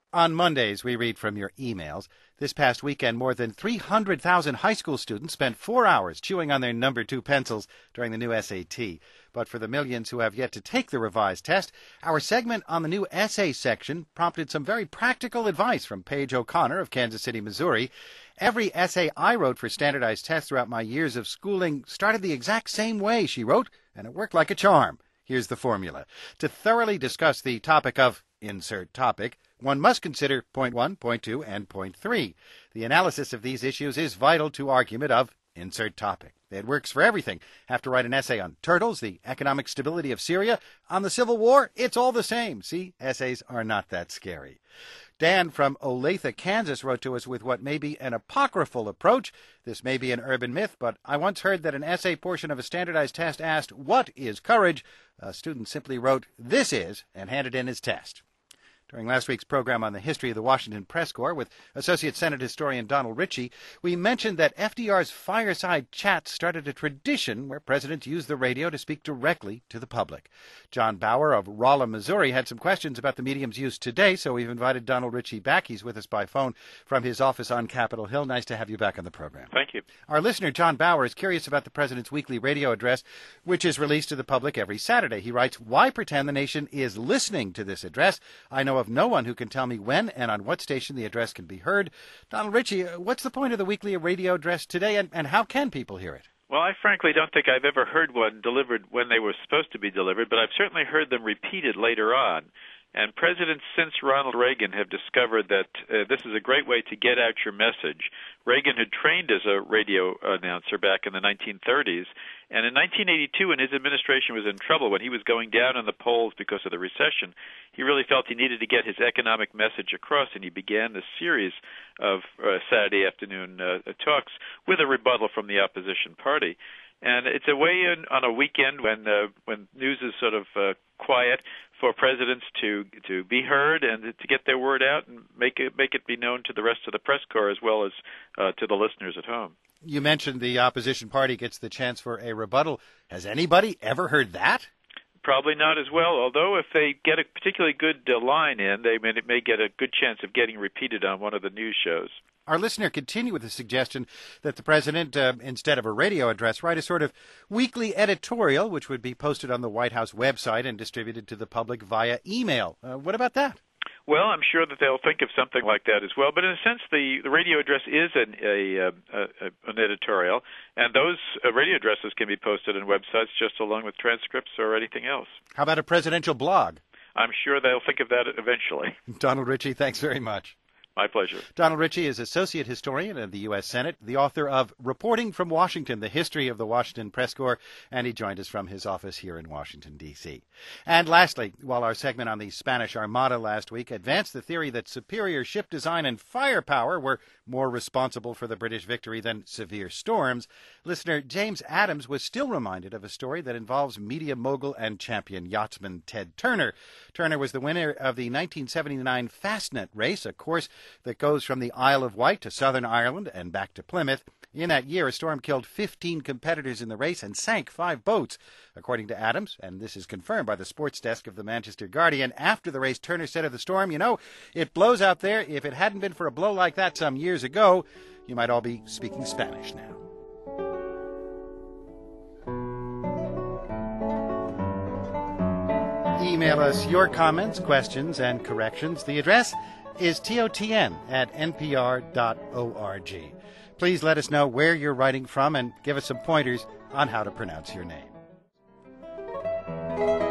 On Mondays, we read from your emails. This past weekend, more than 300,000 high school students spent 4 hours chewing on their number 2 pencils during the new SAT. But for the millions who have yet to take the revised test, our segment on the new essay section prompted some very practical advice from Paige O'Connor of Kansas City, Missouri. Every essay I wrote for standardized tests throughout my years of schooling started the exact same way, she wrote, and it worked like a charm. Here's the formula. To thoroughly discuss the topic of insert topic, one must consider point 1, point 2, and point 3. The analysis of these issues is vital to argument of insert topic. It works for everything. Have to write an essay on turtles, the economic stability of Syria, on the Civil War, it's all the same. See, essays are not that scary. Dan from Olathe, Kansas, wrote to us with what may be an apocryphal approach. This may be an urban myth, but I once heard that an essay portion of a standardized test asked, "What is courage?" A student simply wrote, "This is," and handed in his test. During last week's program on the history of the Washington Press Corps with Associate Senate historian Donald Ritchie, we mentioned that FDR's fireside chats started a tradition where presidents used the radio to speak directly to the public. John Bauer of Rolla, Missouri, had some questions about the medium's use today, so we've invited Donald Ritchie back. He's with us by phone from his office on Capitol Hill. Nice to have you back on the program. Thank you. Our listener, John Bauer, is curious about the president's weekly radio address, which is released to the public every Saturday. He writes, "Why pretend the nation is listening to this address? I know of no one who can tell me when and on what station the address can be heard." Donald Ritchie, what's the point of the weekly radio address today, and how can people hear it? Well, I frankly don't think I've ever heard one delivered when they were supposed to be delivered, but I've certainly heard them repeated later on. And presidents since Ronald Reagan have discovered that this is a great way to get out your message. Reagan had trained as a radio announcer back in the 1930s, and in 1982, when his administration was in trouble, when he was going down in the polls because of the recession, he really felt he needed to get his economic message across, and he began this series of Saturday afternoon talks with a rebuttal from the opposition party. And it's a way on a weekend when news is sort of quiet for presidents to be heard and to get their word out and make it be known to the rest of the press corps as well as to the listeners at home. You mentioned the opposition party gets the chance for a rebuttal. Has anybody ever heard that? Probably not as well, although if they get a particularly good line in, they may get a good chance of getting repeated on one of the news shows. Our listener continued with the suggestion that the president, instead of a radio address, write a sort of weekly editorial, which would be posted on the White House website and distributed to the public via email. What about that? Well, I'm sure that they'll think of something like that as well. But in a sense, the radio address is an editorial, and those radio addresses can be posted on websites just along with transcripts or anything else. How about a presidential blog? I'm sure they'll think of that eventually. Donald Ritchie, thanks very much. My pleasure. Donald Ritchie is Associate Historian of the U.S. Senate, the author of Reporting from Washington, The History of the Washington Press Corps, and he joined us from his office here in Washington, D.C. And lastly, while our segment on the Spanish Armada last week advanced the theory that superior ship design and firepower were more responsible for the British victory than severe storms, listener James Adams was still reminded of a story that involves media mogul and champion yachtsman Ted Turner. Turner was the winner of the 1979 Fastnet race, a course that goes from the Isle of Wight to Southern Ireland and back to Plymouth. In that year, a storm killed 15 competitors in the race and sank 5 boats. According to Adams, and this is confirmed by the sports desk of the Manchester Guardian, after the race, Turner said of the storm, "It blows out there. If it hadn't been for a blow like that some years ago, you might all be speaking Spanish now." Email us your comments, questions, and corrections. The address is totn@npr.org. Please let us know where you're writing from and give us some pointers on how to pronounce your name.